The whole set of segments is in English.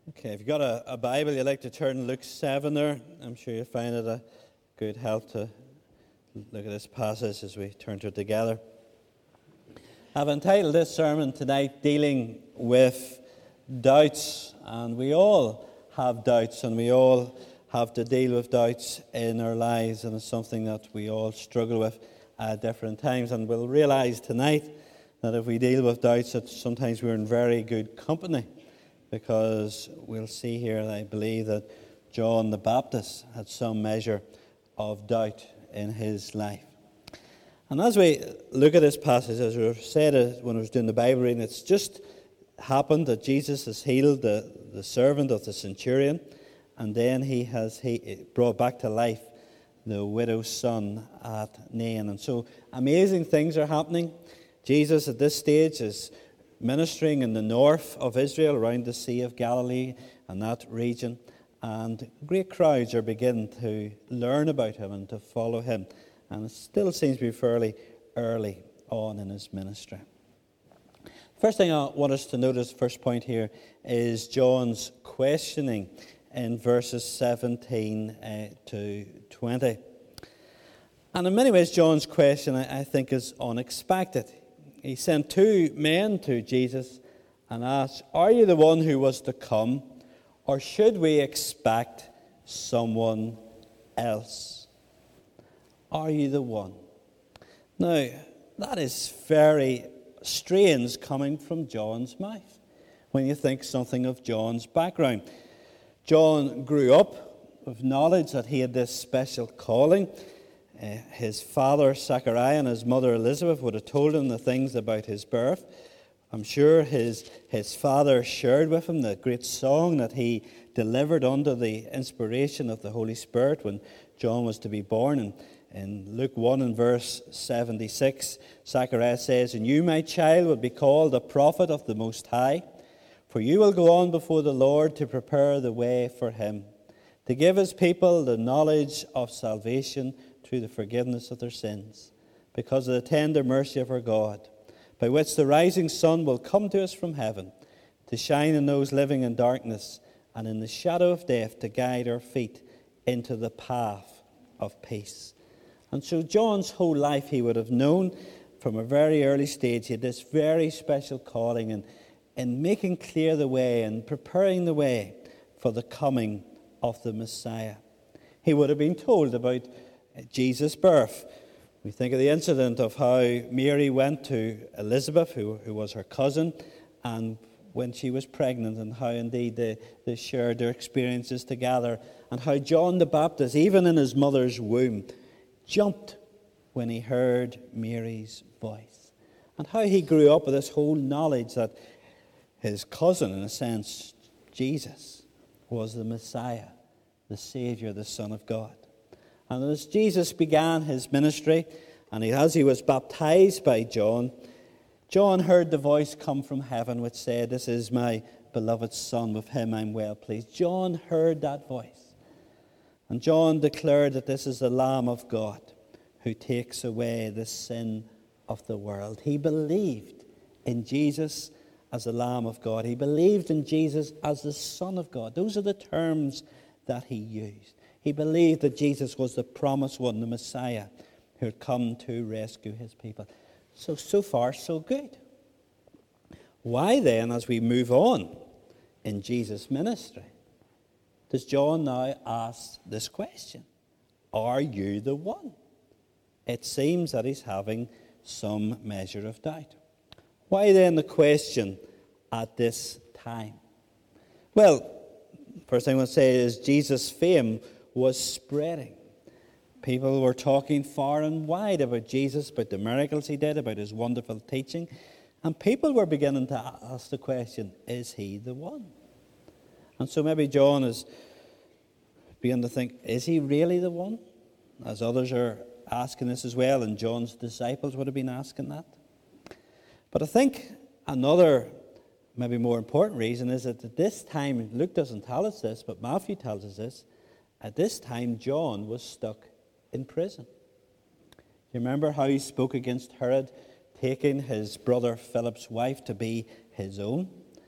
Okay, if you've got a Bible, you'd like to turn Luke 7 there. I'm sure you'll find it a good help to look at this passage as we turn to it together. I've entitled this sermon tonight, Dealing with Doubts. And we all have doubts, and we all have to deal with doubts in our lives, and it's something that we all struggle with at different times. And we'll realise tonight that if we deal with doubts, that sometimes we're in very good company. Because we'll see here, I believe, that John the Baptist had some measure of doubt in his life. And as we look at this passage, as we said when I was doing the Bible reading, it's just happened that Jesus has healed the servant of the centurion, and then he brought back to life the widow's son at Nain. And so amazing things are happening. Jesus at this stage is ministering in the north of Israel, around the Sea of Galilee and that region. And great crowds are beginning to learn about him and to follow him. And it still seems to be fairly early on in his ministry. First thing I want us to notice, first point here, is John's questioning in verses 17 to 20. And in many ways, John's question, I think, is unexpected. He sent two men to Jesus and asked, "Are you the one who was to come, or should we expect someone else?" Are you the one? Now, that is very strange coming from John's mouth when you think something of John's background. John grew up with knowledge that he had this special calling. His father, Zachariah, and his mother, Elizabeth, would have told him the things about his birth. I'm sure his father shared with him the great song that he delivered under the inspiration of the Holy Spirit when John was to be born. And in Luke 1 and verse 76, Zachariah says, "And you, my child, will be called a prophet of the Most High, for you will go on before the Lord to prepare the way for him, to give his people the knowledge of salvation through the forgiveness of their sins, because of the tender mercy of our God, by which the rising sun will come to us from heaven, to shine on those living in darkness and in the shadow of death, to guide our feet into the path of peace." And so John's whole life, he would have known from a very early stage, he had this very special calling in making clear the way and preparing the way for the coming of the Messiah. He would have been told about Jesus' birth. We think of the incident of how Mary went to Elizabeth, who was her cousin, and when she was pregnant, and how indeed they shared their experiences together, and how John the Baptist, even in his mother's womb, jumped when he heard Mary's voice, and how he grew up with this whole knowledge that his cousin, in a sense, Jesus, was the Messiah, the Savior, the Son of God. And as Jesus began his ministry, and as he was baptized by John, John heard the voice come from heaven which said, "This is my beloved Son, with him I'm well pleased." John heard that voice. And John declared that this is the Lamb of God who takes away the sin of the world. He believed in Jesus as the Lamb of God. He believed in Jesus as the Son of God. Those are the terms that he used. He believed that Jesus was the promised one, the Messiah, who had come to rescue his people. So far, so good. Why then, as we move on in Jesus' ministry, does John now ask this question? Are you the one? It seems that he's having some measure of doubt. Why then the question at this time? Well, first thing I want to say is Jesus' fame was spreading. People were talking far and wide about Jesus, about the miracles he did, about his wonderful teaching. And people were beginning to ask the question, is he the one? And so maybe John is beginning to think, is he really the one? As others are asking this as well, and John's disciples would have been asking that. But I think another, maybe more important reason is that at this time, Luke doesn't tell us this, but Matthew tells us this, at this time John was stuck in prison. You remember how he spoke against Herod taking his brother Philip's wife to be his own?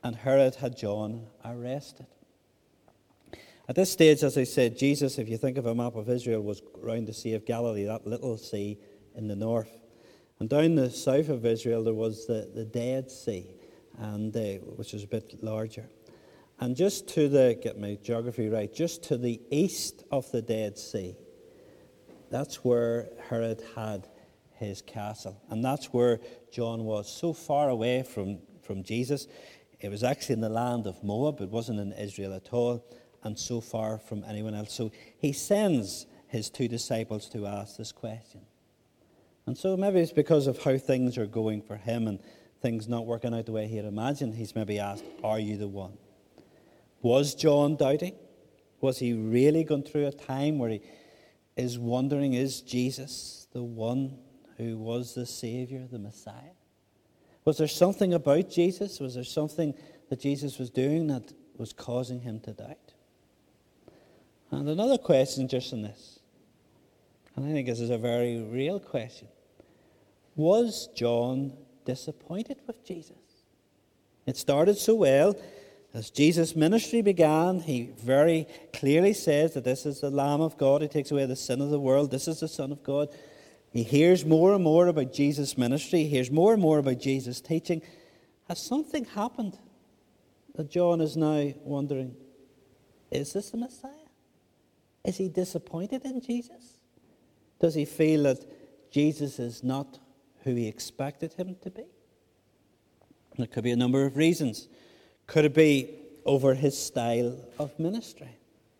and Herod had John arrested. At this stage, as I said, Jesus, if you think of a map of Israel, was around the Sea of Galilee, that little sea in the north. And down the south of Israel, there was the Dead Sea, which was a bit larger. And just to get my geography right, just to the east of the Dead Sea, that's where Herod had his castle. And that's where John was, so far away from Jesus. It was actually in the land of Moab. It wasn't in Israel at all, and so far from anyone else. So he sends his two disciples to ask this question. And so maybe it's because of how things are going for him and things not working out the way he had imagined. He's maybe asked, are you the one? Was John doubting? Was he really going through a time where he is wondering, is Jesus the one who was the Savior, the Messiah? Was there something about Jesus? Was there something that Jesus was doing that was causing him to doubt? And another question just on this, and I think this is a very real question. Was John disappointed with Jesus? It started so well. As Jesus' ministry began, he very clearly says that this is the Lamb of God who takes away the sin of the world. This is the Son of God. He hears more and more about Jesus' ministry. He hears more and more about Jesus' teaching. Has something happened that John is now wondering, is this the Messiah? Is he disappointed in Jesus? Does he feel that Jesus is not who he expected him to be? There could be a number of reasons. Could it be over his style of ministry?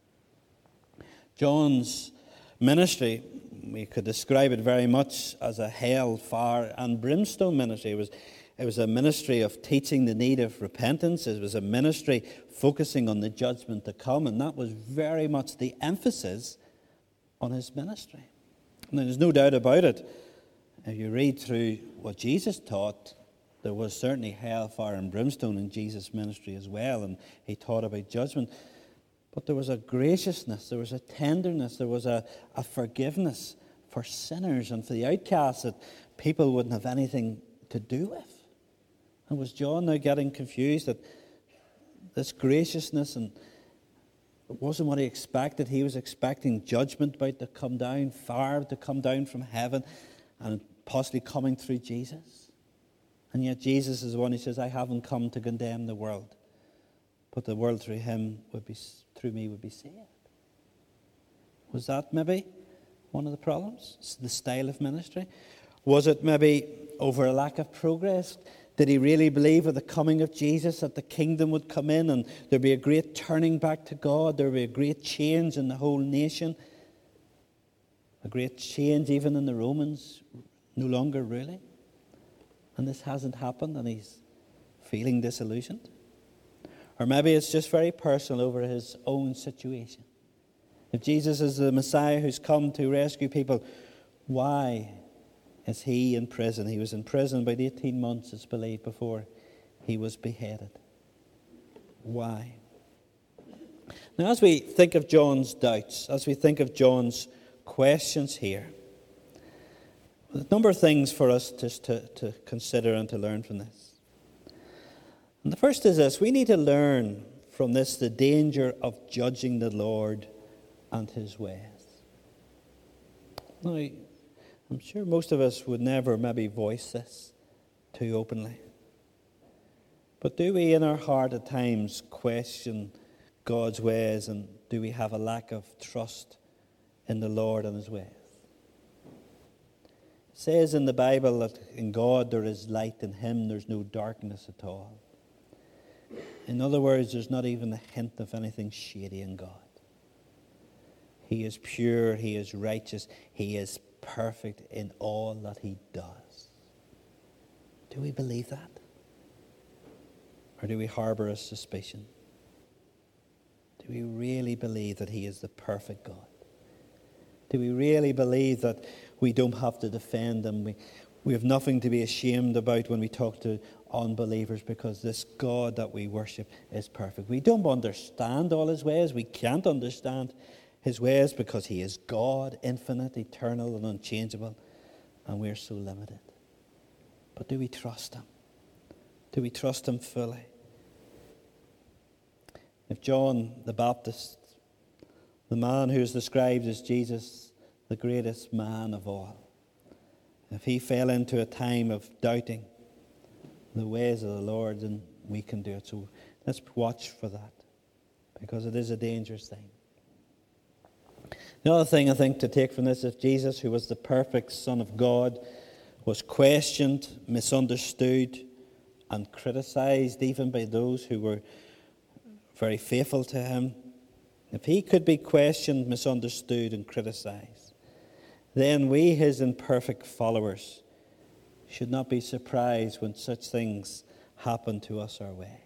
John's ministry, we could describe it very much as a hell, fire, and brimstone ministry. It was a ministry of teaching the need of repentance. It was a ministry focusing on the judgment to come, and that was very much the emphasis on his ministry. And there's no doubt about it. If you read through what Jesus taught, there was certainly hell, fire, and brimstone in Jesus' ministry as well, and he taught about judgment. But there was a graciousness, there was a tenderness, there was a forgiveness for sinners and for the outcasts that people wouldn't have anything to do with. And was John now getting confused that this graciousness and it wasn't what he expected? He was expecting judgment about to come down, fire to come down from heaven, and possibly coming through Jesus. And yet Jesus is the one who says, I haven't come to condemn the world, but the world through me would be saved. Was that maybe one of the problems? It's the style of ministry. Was it maybe over a lack of progress? Did he really believe with the coming of Jesus that the kingdom would come in and there'd be a great turning back to God? There'd be a great change in the whole nation? A great change even in the Romans, no longer ruling? And this hasn't happened and he's feeling disillusioned? Or maybe it's just very personal over his own situation. If Jesus is the Messiah who's come to rescue people, why is he in prison? He was in prison about 18 months, it's believed, before he was beheaded. Why? Now, as we think of John's doubts, as we think of John's questions here, there's a number of things for us to consider and to learn from this. And the first is this: we need to learn from this the danger of judging the Lord and his ways. Now, I'm sure most of us would never maybe voice this too openly. But do we in our heart at times question God's ways, and do we have a lack of trust in the Lord and his ways? It says in the Bible that in God there is light, in him there's no darkness at all. In other words, there's not even a hint of anything shady in God. He is pure, he is righteous, he is perfect in all that he does. Do we believe that? Or do we harbor a suspicion? Do we really believe that he is the perfect God? Do we really believe that we don't have to defend him? We have nothing to be ashamed about when we talk to unbelievers, because this God that we worship is perfect. We don't understand all his ways. We can't understand his ways because he is God, infinite, eternal, and unchangeable, and we're so limited. But do we trust him? Do we trust him fully? If John the Baptist, the man who is described as Jesus, the greatest man of all, if he fell into a time of doubting the ways of the Lord, then we can do it. So let's watch for that, because it is a dangerous thing. The other thing I think to take from this is Jesus, who was the perfect Son of God, was questioned, misunderstood, and criticized even by those who were very faithful to him. If he could be questioned, misunderstood, and criticized, then we, his imperfect followers, should not be surprised when such things happen to us our way.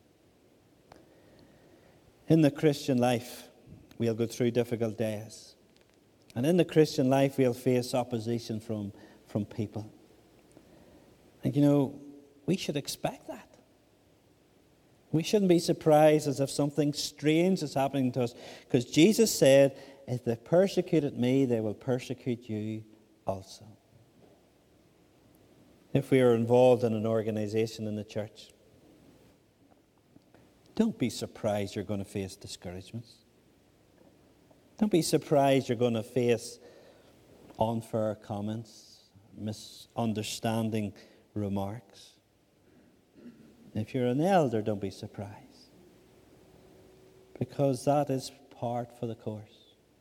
In the Christian life, we'll go through difficult days. And in the Christian life, we'll face opposition from people. And we should expect that. We shouldn't be surprised as if something strange is happening to us, because Jesus said, if they persecuted me, they will persecute you also. If we are involved in an organization in the church, don't be surprised you're going to face discouragements. Don't be surprised you're going to face unfair comments, misunderstanding remarks. If you're an elder, don't be surprised, because that is part for the course.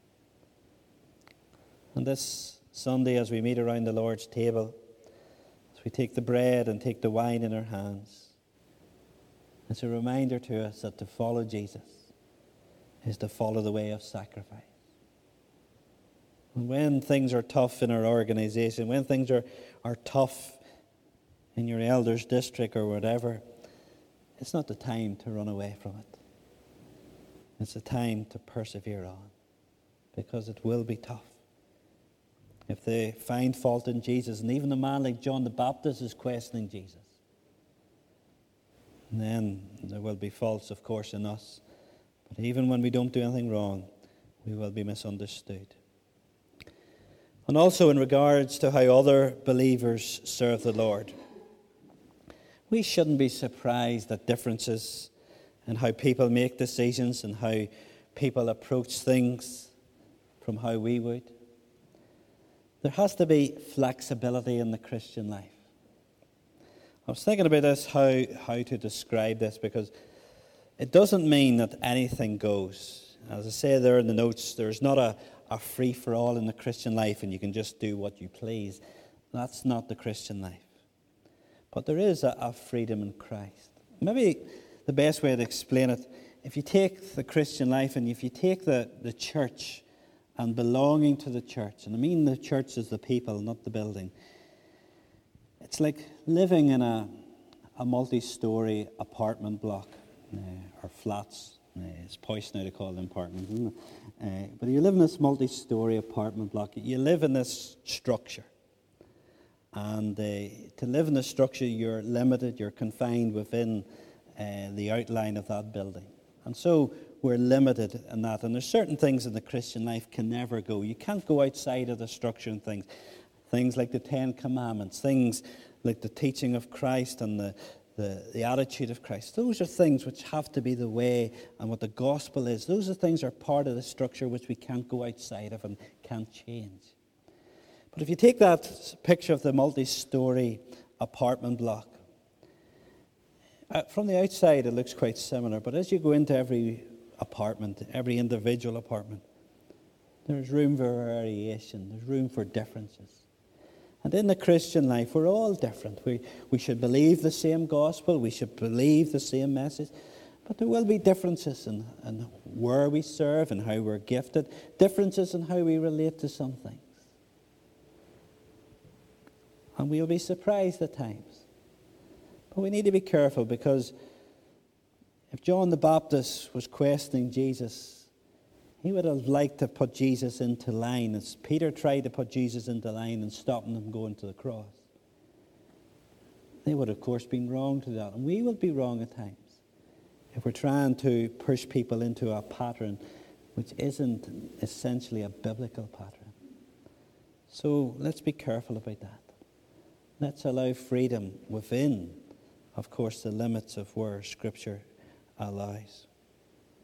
And this Sunday, as we meet around the Lord's table, as we take the bread and take the wine in our hands, it's a reminder to us that to follow Jesus is to follow the way of sacrifice. And when things are tough in our organization, when things are tough in your elder's district or whatever, it's not the time to run away from it. It's the time to persevere on, because it will be tough. If they find fault in Jesus, and even a man like John the Baptist is questioning Jesus, then there will be faults, of course, in us. But even when we don't do anything wrong, we will be misunderstood. And also in regards to how other believers serve the Lord, we shouldn't be surprised at differences in how people make decisions and how people approach things from how we would. There has to be flexibility in the Christian life. I was thinking about this, how to describe this, because it doesn't mean that anything goes. As I say there in the notes, there's not a free-for-all in the Christian life and you can just do what you please. That's not the Christian life. But there is a freedom in Christ. Maybe the best way to explain it, if you take the Christian life and if you take the church and belonging to the church, and I mean the church is the people, not the building, it's like living in a multi-story apartment block, or flats. It's posh now to call them apartments, isn't it? But you live in this multi-story apartment block. You live in this structure. And to live in this structure, you're limited, you're confined within the outline of that building. And so we're limited in that. And there's certain things in the Christian life can never go. You can't go outside of the structure and things. Things like the Ten Commandments, things like the teaching of Christ and the attitude of Christ. Those are things which have to be the way and what the gospel is. Those are things that are part of the structure which we can't go outside of and can't change. But if you take that picture of the multi-story apartment block, from the outside it looks quite similar, but as you go into every apartment, every individual apartment, there's room for variation, there's room for differences. And in the Christian life, we're all different. We should believe the same gospel, we should believe the same message, but there will be differences in where we serve and how we're gifted, differences in how we relate to some things. And we'll be surprised at times. But we need to be careful, because if John the Baptist was questioning Jesus, he would have liked to put Jesus into line, as Peter tried to put Jesus into line and stop him from going to the cross. They would, of course, been wrong to that. And we will be wrong at times if we're trying to push people into a pattern which isn't essentially a biblical pattern. So let's be careful about that. Let's allow freedom within, of course, the limits of where Scripture allows.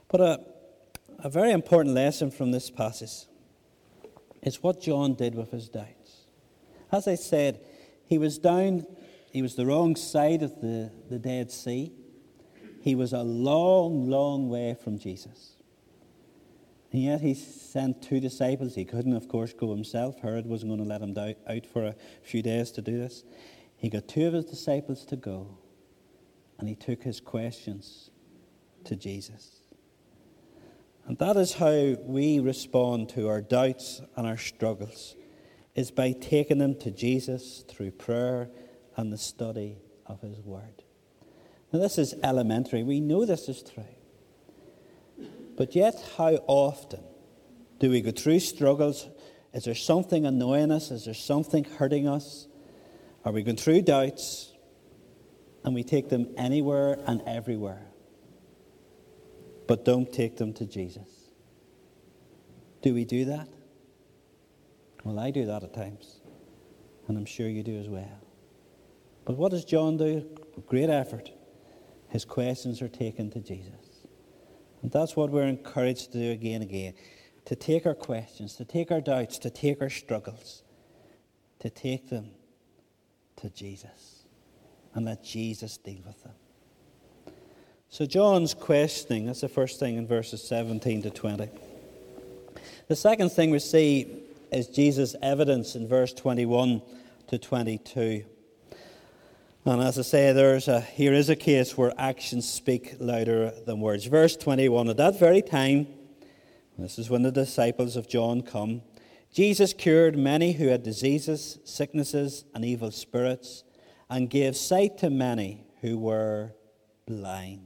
But a very important lesson from this passage is what John did with his doubts. As I said, he was the wrong side of the Dead Sea. He was a long, long way from Jesus. And yet he sent two disciples. He couldn't, of course, go himself. Herod wasn't going to let him out for a few days to do this. He got two of his disciples to go, and he took his questions to Jesus. And that is how we respond to our doubts and our struggles, is by taking them to Jesus through prayer and the study of his word. Now, this is elementary. We know this is true. But yet, how often do we go through struggles? Is there something annoying us? Is there something hurting us? Are we going through doubts and we take them anywhere and everywhere, but don't take them to Jesus? Do we do that? Well, I do that at times, and I'm sure you do as well. But what does John do? With great effort, his questions are taken to Jesus. And that's what we're encouraged to do again and again. To take our questions, to take our doubts, to take our struggles, to take them to Jesus and let Jesus deal with them. So John's questioning, that's the first thing in verses 17 to 20. The second thing we see is Jesus' evidence in verse 21 to 22. And as I say, here is a case where actions speak louder than words. Verse 21, at that very time, this is when the disciples of John come, Jesus cured many who had diseases, sicknesses, and evil spirits, and gave sight to many who were blind.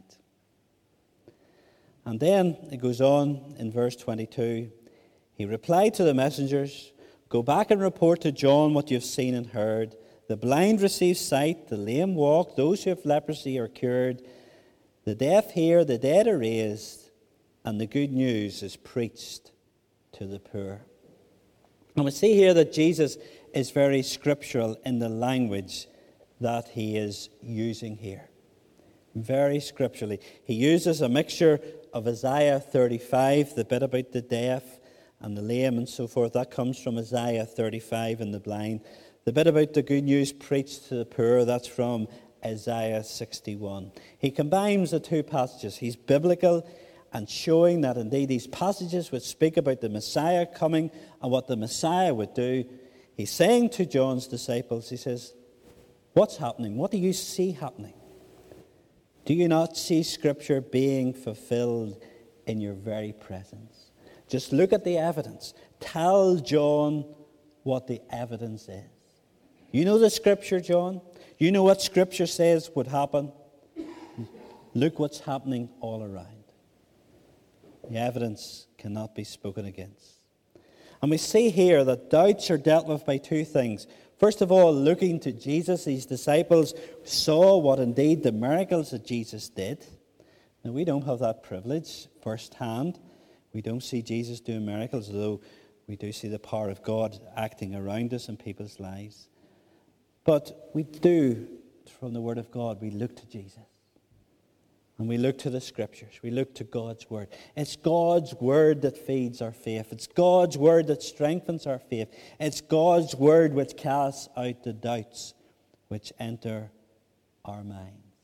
And then it goes on in verse 22, he replied to the messengers, go back and report to John what you've seen and heard. The blind receive sight, the lame walk, those who have leprosy are cured, the deaf hear, the dead are raised, and the good news is preached to the poor. And we see here that Jesus is very scriptural in the language that he is using here. Very scripturally. He uses a mixture of Isaiah 35, the bit about the deaf and the lame and so forth. That comes from Isaiah 35 and the blind. The bit about the good news preached to the poor, that's from Isaiah 61. He combines the two passages. He's biblical and showing that indeed these passages which speak about the Messiah coming and what the Messiah would do. He's saying to John's disciples, he says, what's happening? What do you see happening? Do you not see Scripture being fulfilled in your very presence? Just look at the evidence. Tell John what the evidence is. You know the Scripture, John? You know what Scripture says would happen? Look what's happening all around. The evidence cannot be spoken against. And we see here that doubts are dealt with by two things. First of all, looking to Jesus. These disciples saw what indeed the miracles that Jesus did. Now, we don't have that privilege firsthand. We don't see Jesus doing miracles, although we do see the power of God acting around us in people's lives. But we do, from the Word of God, we look to Jesus. And we look to the Scriptures. We look to God's Word. It's God's Word that feeds our faith. It's God's Word that strengthens our faith. It's God's Word which casts out the doubts which enter our minds.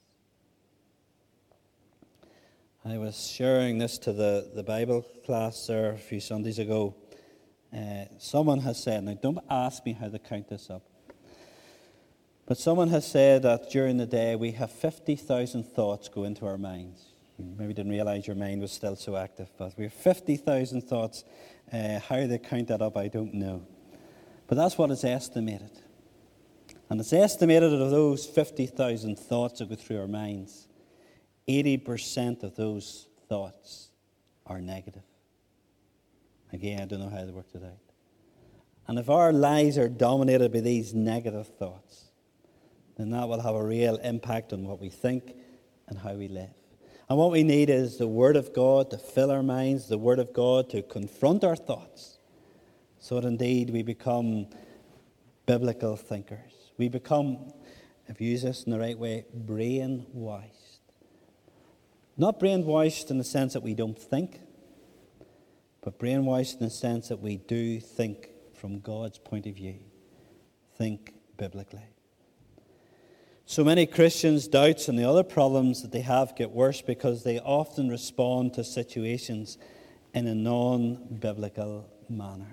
I was sharing this to the Bible class there a few Sundays ago. Someone has said, now don't ask me how to count this up, but someone has said that during the day we have 50,000 thoughts go into our minds. You maybe didn't realize your mind was still so active, but we have 50,000 thoughts. How they count that up, I don't know. But that's what is estimated. And it's estimated that of those 50,000 thoughts that go through our minds, 80% of those thoughts are negative. Again, I don't know how they worked it out. And if our lives are dominated by these negative thoughts, then that will have a real impact on what we think and how we live. And what we need is the Word of God to fill our minds, the Word of God to confront our thoughts, so that indeed we become biblical thinkers. We become, if you use this in the right way, brainwashed. Not brainwashed in the sense that we don't think, but brainwashed in the sense that we do think from God's point of view. Think biblically. So many Christians' doubts and the other problems that they have get worse because they often respond to situations in a non-biblical manner.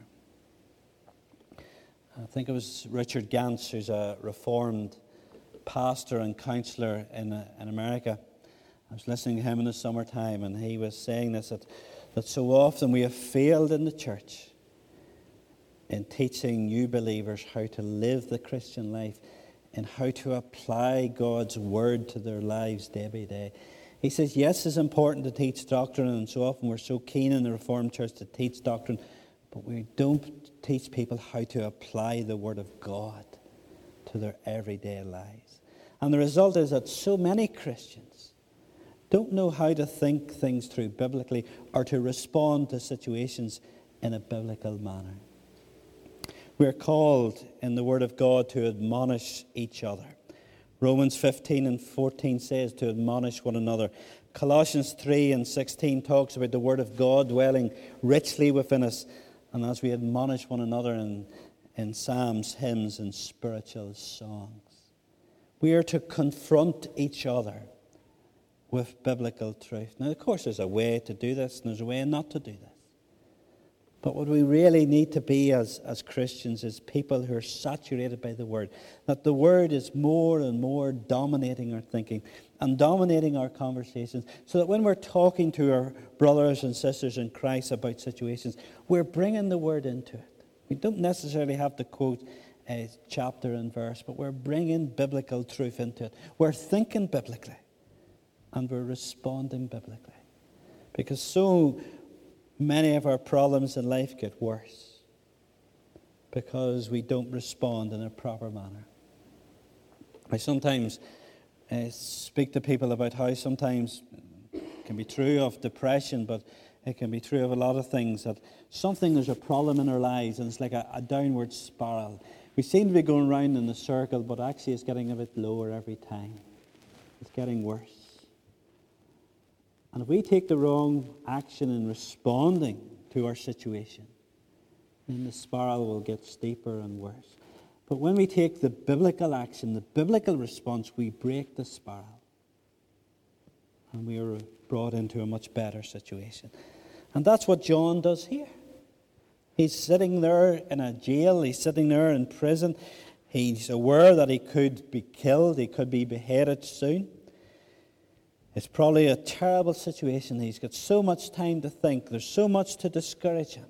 I think it was Richard Gantz, who's a Reformed pastor and counselor in America. I was listening to him in the summertime, and he was saying this, that so often we have failed in the church in teaching new believers how to live the Christian life and how to apply God's word to their lives day by day. He says, yes, it's important to teach doctrine, and so often we're so keen in the Reformed Church to teach doctrine, but we don't teach people how to apply the Word of God to their everyday lives. And the result is that so many Christians don't know how to think things through biblically or to respond to situations in a biblical manner. We're called in the Word of God to admonish each other. Romans 15 and 14 says to admonish one another. Colossians 3 and 16 talks about the Word of God dwelling richly within us, and as we admonish one another in psalms, hymns, and spiritual songs. We are to confront each other with biblical truth. Now, of course, there's a way to do this, and there's a way not to do this. But what we really need to be as Christians is people who are saturated by the Word. That the Word is more and more dominating our thinking and dominating our conversations, so that when we're talking to our brothers and sisters in Christ about situations, we're bringing the Word into it. We don't necessarily have to quote a chapter and verse, but we're bringing biblical truth into it. We're thinking biblically, and we're responding biblically. Because so many of our problems in life get worse because we don't respond in a proper manner. I sometimes speak to people about how sometimes it can be true of depression, but it can be true of a lot of things, that there's a problem in our lives and it's like a downward spiral. We seem to be going round in a circle, but actually it's getting a bit lower every time. It's getting worse. And if we take the wrong action in responding to our situation, then the spiral will get steeper and worse. But when we take the biblical action, the biblical response, we break the spiral. And we are brought into a much better situation. And that's what John does here. He's sitting there in a jail. He's sitting there in prison. He's aware that he could be killed. He could be beheaded soon. It's probably a terrible situation. He's got so much time to think. There's so much to discourage him.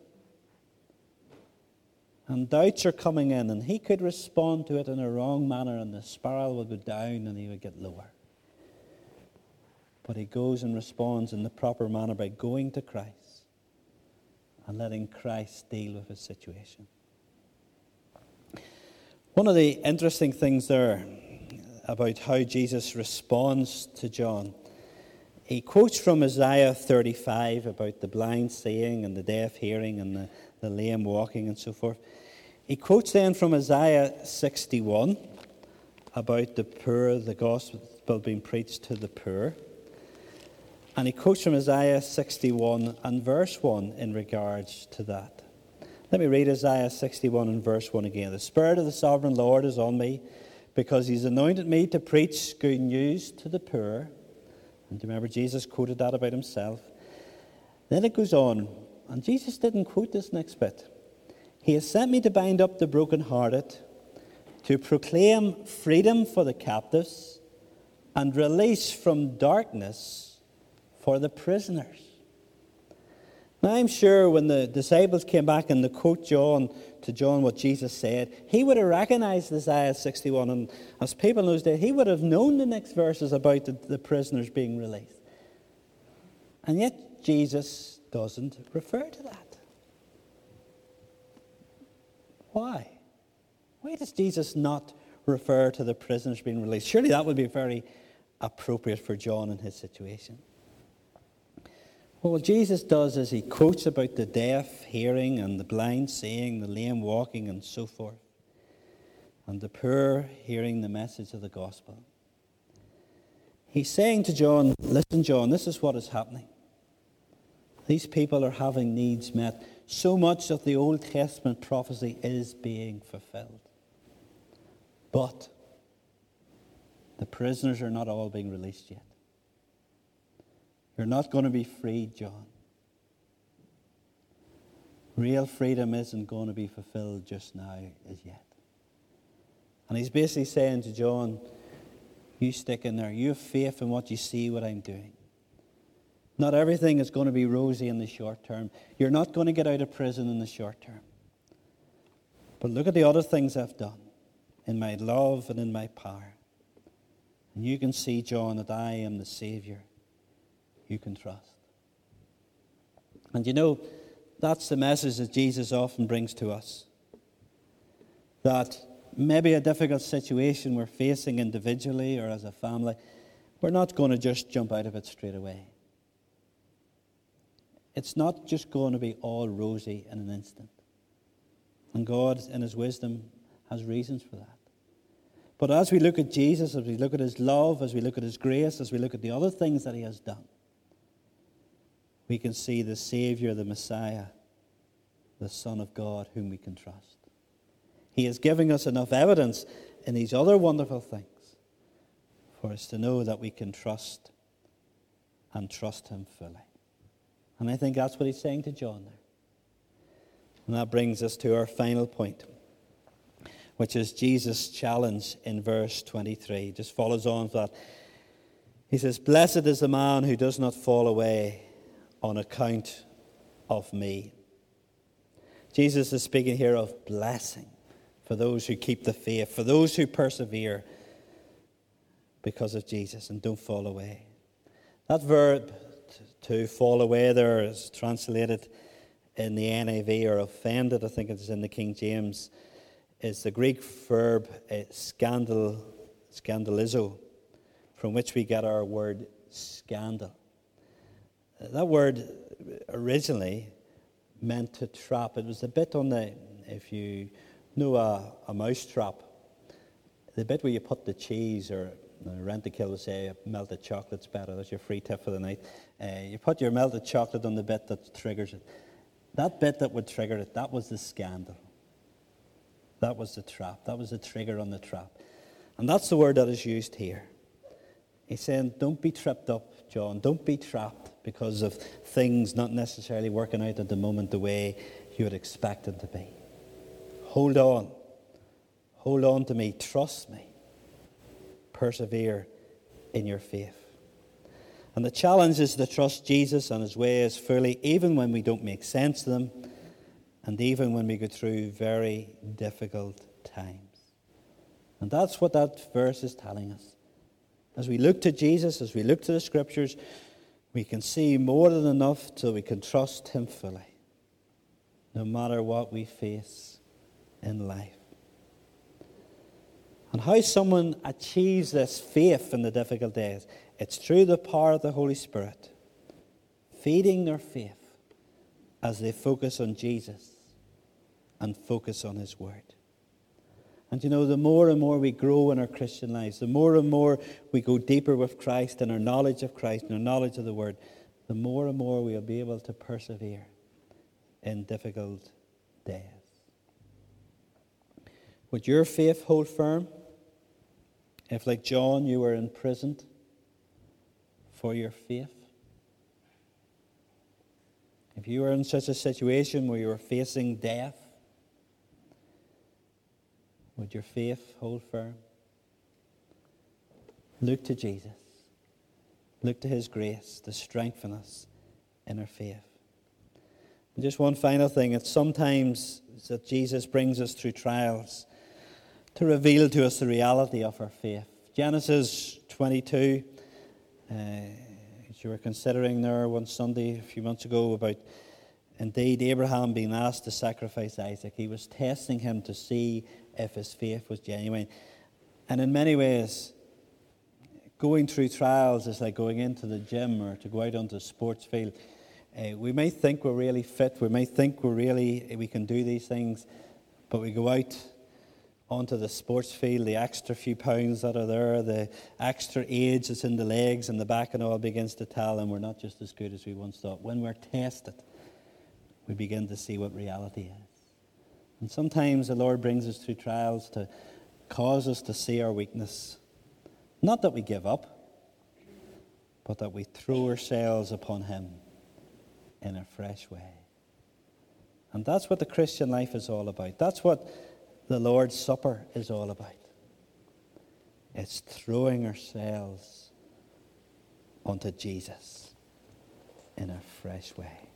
And doubts are coming in, and he could respond to it in a wrong manner, and the spiral would go down and he would get lower. But he goes and responds in the proper manner by going to Christ and letting Christ deal with his situation. One of the interesting things there about how Jesus responds to John, he quotes from Isaiah 35 about the blind seeing and the deaf hearing and the lame walking and so forth. He quotes then from Isaiah 61 about the poor, the gospel being preached to the poor. And he quotes from Isaiah 61 and verse 1 in regards to that. Let me read Isaiah 61 and verse 1 again. The Spirit of the Sovereign Lord is on me, because he's anointed me to preach good news to the poor. And do you remember Jesus quoted that about himself? Then it goes on, and Jesus didn't quote this next bit. He has sent me to bind up the brokenhearted, to proclaim freedom for the captives, and release from darkness for the prisoners. Now I'm sure when the disciples came back and they quote to John what Jesus said, he would have recognized Isaiah 61, and as people in those days, he would have known the next verses about the prisoners being released. And yet Jesus doesn't refer to that. Why? Why does Jesus not refer to the prisoners being released? Surely that would be very appropriate for John in his situation. Well, what Jesus does is he quotes about the deaf hearing and the blind seeing, the lame walking and so forth, and the poor hearing the message of the gospel. He's saying to John, listen, John, this is what is happening. These people are having needs met. So much of the Old Testament prophecy is being fulfilled. But the prisoners are not all being released yet. You're not going to be freed, John. Real freedom isn't going to be fulfilled just now as yet. And he's basically saying to John, you stick in there. You have faith in what you see, what I'm doing. Not everything is going to be rosy in the short term. You're not going to get out of prison in the short term. But look at the other things I've done in my love and in my power. And you can see, John, that I am the Savior you can trust. And you know, that's the message that Jesus often brings to us. That maybe a difficult situation we're facing individually or as a family, we're not going to just jump out of it straight away. It's not just going to be all rosy in an instant. And God, in His wisdom, has reasons for that. But as we look at Jesus, as we look at His love, as we look at His grace, as we look at the other things that He has done, we can see the Savior, the Messiah, the Son of God, whom we can trust. He is giving us enough evidence in these other wonderful things for us to know that we can trust and trust Him fully. And I think that's what He's saying to John there. And that brings us to our final point, which is Jesus' challenge in verse 23. Just follows on to that. He says, blessed is the man who does not fall away on account of me. Jesus is speaking here of blessing for those who keep the faith, for those who persevere because of Jesus and don't fall away. That verb to fall away there is translated in the NIV, or offended, I think it's in the King James, is the Greek verb scandalizo, from which we get our word scandal. That word originally meant to trap. It was the bit on the, if you know a mouse trap, the bit where you put the cheese, or Rent-A-Kill would say melted chocolate's better. That's your free tip for the night. You put your melted chocolate on the bit that triggers it. That bit that would trigger it, that was the scandal. That was the trap. That was the trigger on the trap. And that's the word that is used here. He's saying, don't be tripped up, John. Don't be trapped because of things not necessarily working out at the moment the way you would expect them to be. Hold on. Hold on to me. Trust me. Persevere in your faith. And the challenge is to trust Jesus and His ways fully, even when we don't make sense of them, and even when we go through very difficult times. And that's what that verse is telling us. As we look to Jesus, as we look to the Scriptures, we can see more than enough till we can trust Him fully, no matter what we face in life. And how someone achieves this faith in the difficult days, it's through the power of the Holy Spirit, feeding their faith as they focus on Jesus and focus on His Word. And you know, the more and more we grow in our Christian lives, the more and more we go deeper with Christ and our knowledge of Christ and our knowledge of the Word, the more and more we'll be able to persevere in difficult days. Would your faith hold firm if, like John, you were imprisoned for your faith? If you were in such a situation where you were facing death, would your faith hold firm? Look to Jesus. Look to His grace to strengthen us in our faith. And just one final thing. It's sometimes that Jesus brings us through trials to reveal to us the reality of our faith. Genesis 22, as you were considering there one Sunday a few months ago about, indeed, Abraham being asked to sacrifice Isaac. He was testing him to see if his faith was genuine. And in many ways, going through trials is like going into the gym or to go out onto the sports field. We may think we're really fit. We may think we can do these things. But we go out onto the sports field, the extra few pounds that are there, the extra age that's in the legs and the back and all begins to tell, and we're not just as good as we once thought. When we're tested, we begin to see what reality is. And sometimes the Lord brings us through trials to cause us to see our weakness. Not that we give up, but that we throw ourselves upon Him in a fresh way. And that's what the Christian life is all about. That's what the Lord's Supper is all about. It's throwing ourselves onto Jesus in a fresh way.